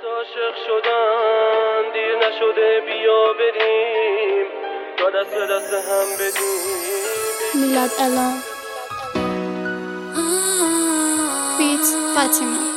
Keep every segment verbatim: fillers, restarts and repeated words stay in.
عاشق شدن دیر نشده بیا بریم تا دست به دست هم بدیم. میلاد الان بیت فاطیما.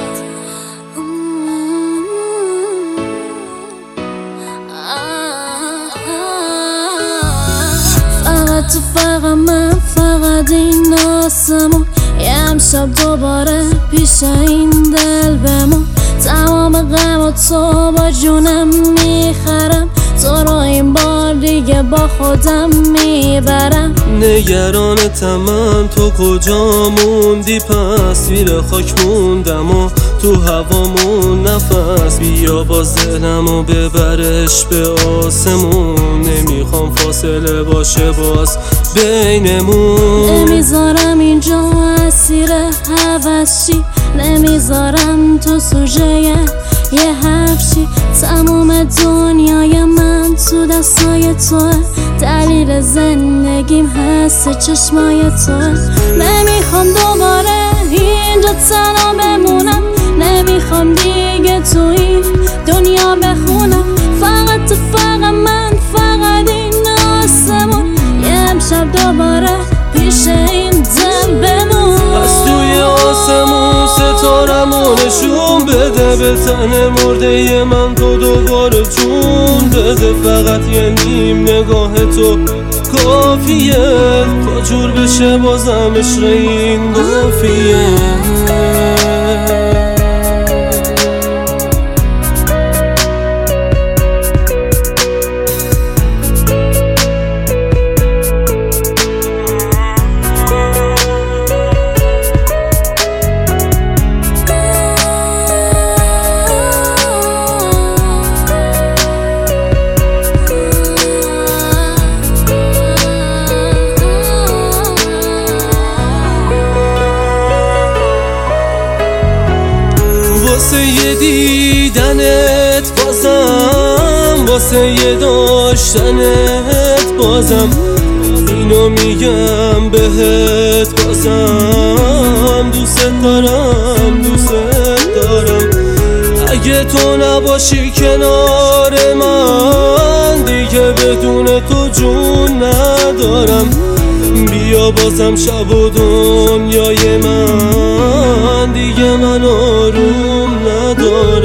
فقط تو فقط من فقط این آسمون یه امشب دوباره پیش این دل بمون. تمام غم و تو با جونم میخرم، تو رو این بار دیگه با خودم میبرم. نگرانتم من تو کجا موندی، پس زیر خاک موندم و تو هوامون نفس. بیا با ذهنمو ببرش به آسمون، نمیخوام فاصله باشه باز بینمون. نمیذارم اینجا اسیر هوسشی، نمیذارم تو سوژه یه حرفشی. تموم دنیای من تو دستای توه، دلیل زندگیم هست چشمای توه. نمیخوام دوباره اینجا تنها بمونم، نمیخوام دیگه تو این دنیا بخونم. فقط تو فقط من فقط این آسمون، یه امشب دوباره پیش این دل بمون. از توی آسمون ستارمو نشون بده، به تن مرده من تو دوباره جون بده. فقط یه نیم نگاه تو کافیه تا جور بشه بازم عشق این قافیه. واسه یه دیدنت بازم، واسه یه داشتنت بازم، اینو میگم بهت بازم. دوست دارم دوست دارم، اگه تو نباشی کنار من دیگه بدون تو جون ندارم. بیا بازم شب و دنیای من دیگه من آروم ندارم.